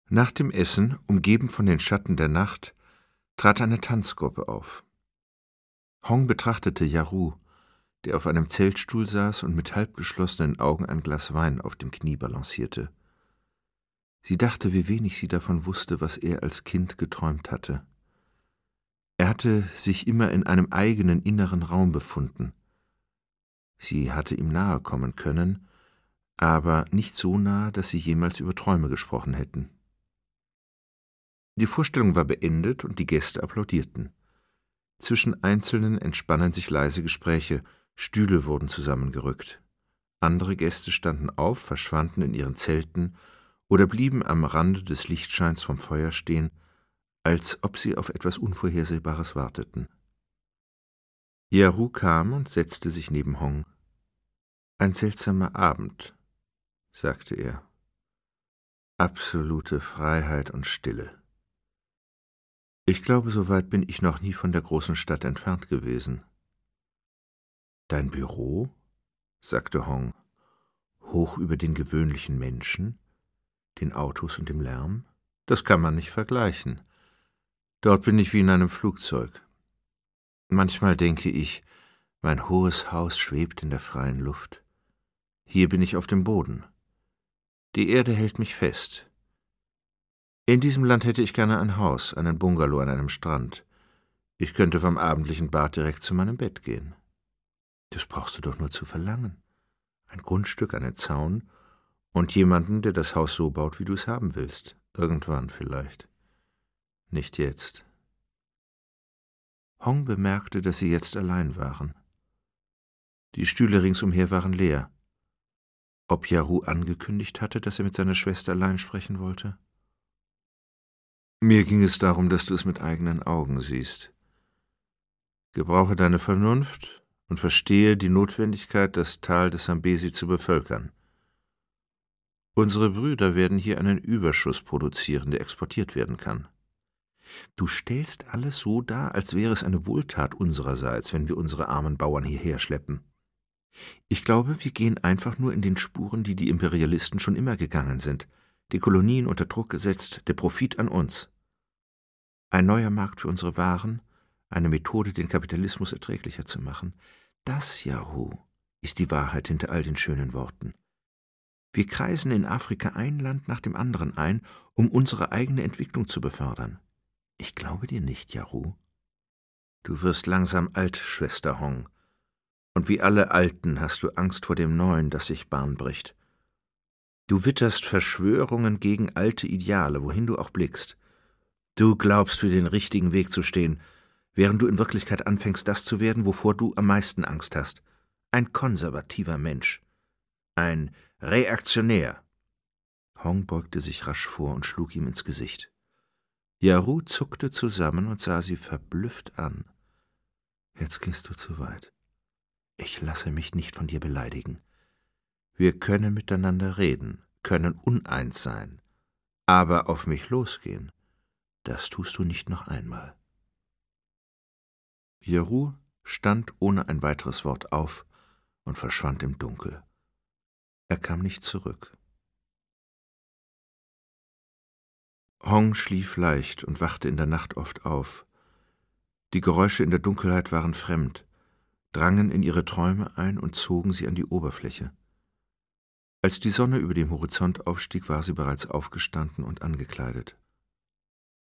Nach dem Essen, umgeben von den Schatten der Nacht, trat eine Tanzgruppe auf. Hong betrachtete Yaru, der auf einem Zeltstuhl saß und mit halbgeschlossenen Augen ein Glas Wein auf dem Knie balancierte. Sie dachte, wie wenig sie davon wusste, was er als Kind geträumt hatte. Er hatte sich immer in einem eigenen inneren Raum befunden. Sie hatte ihm nahe kommen können, aber nicht so nahe, dass sie jemals über Träume gesprochen hätten. Die Vorstellung war beendet und die Gäste applaudierten. Zwischen Einzelnen entspannen sich leise Gespräche, Stühle wurden zusammengerückt. Andere Gäste standen auf, verschwanden in ihren Zelten oder blieben am Rande des Lichtscheins vom Feuer stehen, als ob sie auf etwas Unvorhersehbares warteten. Yaru kam und setzte sich neben Hong. »Ein seltsamer Abend«, sagte er. »Absolute Freiheit und Stille. Ich glaube, so weit bin ich noch nie von der großen Stadt entfernt gewesen.« »Dein Büro?« sagte Hong. »Hoch über den gewöhnlichen Menschen, den Autos und dem Lärm? Das kann man nicht vergleichen. Dort bin ich wie in einem Flugzeug. Manchmal denke ich, mein hohes Haus schwebt in der freien Luft. Hier bin ich auf dem Boden. Die Erde hält mich fest. In diesem Land hätte ich gerne ein Haus, einen Bungalow an einem Strand. Ich könnte vom abendlichen Bad direkt zu meinem Bett gehen. Das brauchst du doch nur zu verlangen. Ein Grundstück, einen Zaun und jemanden, der das Haus so baut, wie du es haben willst. Irgendwann vielleicht. Nicht jetzt.« Hong bemerkte, dass sie jetzt allein waren. Die Stühle ringsumher waren leer. Ob Yaru angekündigt hatte, dass er mit seiner Schwester allein sprechen wollte? »Mir ging es darum, dass du es mit eigenen Augen siehst. Gebrauche deine Vernunft und verstehe die Notwendigkeit, das Tal des Sambesi zu bevölkern. Unsere Brüder werden hier einen Überschuss produzieren, der exportiert werden kann. Du stellst alles so dar, als wäre es eine Wohltat unsererseits, wenn wir unsere armen Bauern hierher schleppen. Ich glaube, wir gehen einfach nur in den Spuren, die die Imperialisten schon immer gegangen sind. Die Kolonien unter Druck gesetzt, der Profit an uns. Ein neuer Markt für unsere Waren, eine Methode, den Kapitalismus erträglicher zu machen. Das, Yaru, ist die Wahrheit hinter all den schönen Worten. Wir kreisen in Afrika ein Land nach dem anderen ein, um unsere eigene Entwicklung zu befördern. Ich glaube dir nicht, Yaru. Du wirst langsam alt, Schwester Hong. Und wie alle Alten hast du Angst vor dem Neuen, das sich Bahn bricht. Du witterst Verschwörungen gegen alte Ideale, wohin du auch blickst. Du glaubst, für den richtigen Weg zu stehen, während du in Wirklichkeit anfängst, das zu werden, wovor du am meisten Angst hast. Ein konservativer Mensch. Ein Reaktionär.« Hong beugte sich rasch vor und schlug ihm ins Gesicht. Yaru zuckte zusammen und sah sie verblüfft an. »Jetzt gehst du zu weit. Ich lasse mich nicht von dir beleidigen. Wir können miteinander reden, können uneins sein, aber auf mich losgehen, das tust du nicht noch einmal.« Yaru stand ohne ein weiteres Wort auf und verschwand im Dunkel. Er kam nicht zurück. Hong schlief leicht und wachte in der Nacht oft auf. Die Geräusche in der Dunkelheit waren fremd, drangen in ihre Träume ein und zogen sie an die Oberfläche. Als die Sonne über dem Horizont aufstieg, war sie bereits aufgestanden und angekleidet.